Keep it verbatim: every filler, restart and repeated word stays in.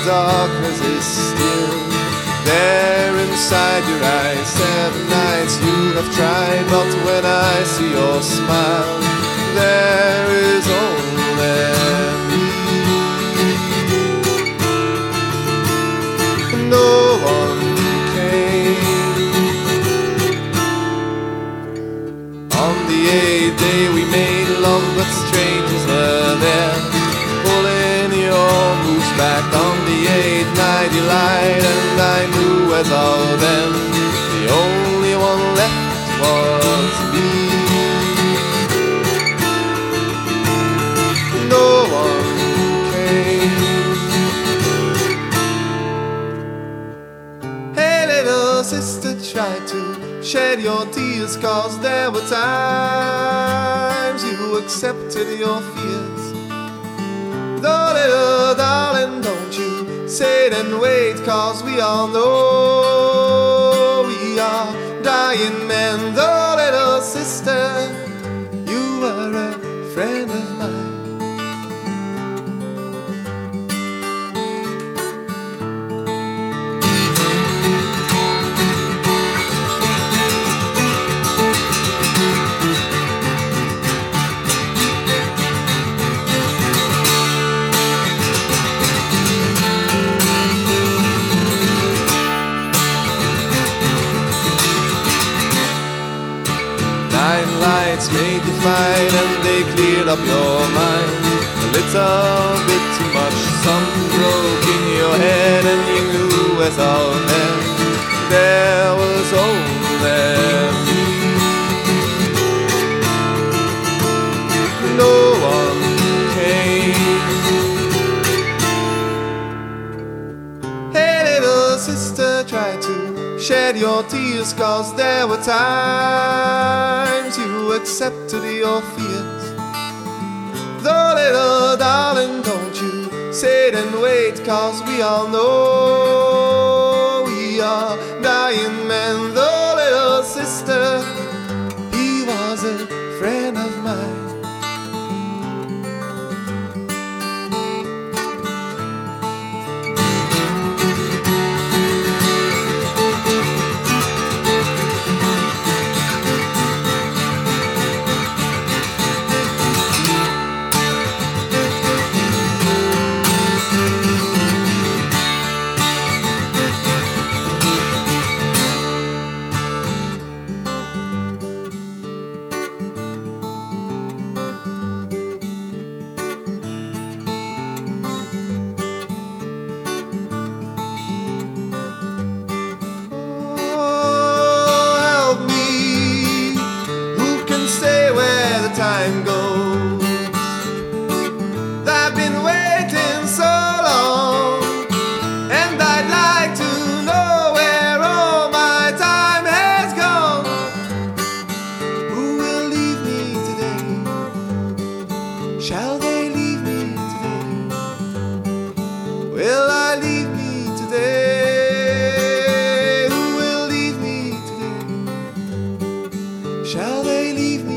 darkness is still there inside your eyes. Seven nights you have tried, but when I see your smile, there is only me. No one came. On the eighth day we made love, but strangers were there, pulling your moves back. On the eighth night you lied, and I knew as all then the only one left was me. No one came. Hey little sister, try to shed your tears, 'cause there were times you accepted your fears. Though little darling, don't you sit and wait, 'cause we all know we are dying men. Though little sister, you were a friend of mine. Nine lights made you fight, and they cleared up your mind. A little bit too much, something broke in your head, and you knew as all then there was only me. No one came. Hey little sister, try to shed your tears, 'cause there were times you accepted your fears. Though little darling, don't you sit and wait, 'cause we all know we are dying men. Though little sister, he was a friend of mine. Time goes. I've been waiting so long, and I'd like to know where all my time has gone. Who will leave me today? Shall they leave me today? Will I leave me today? Who will leave me today? Shall they leave me?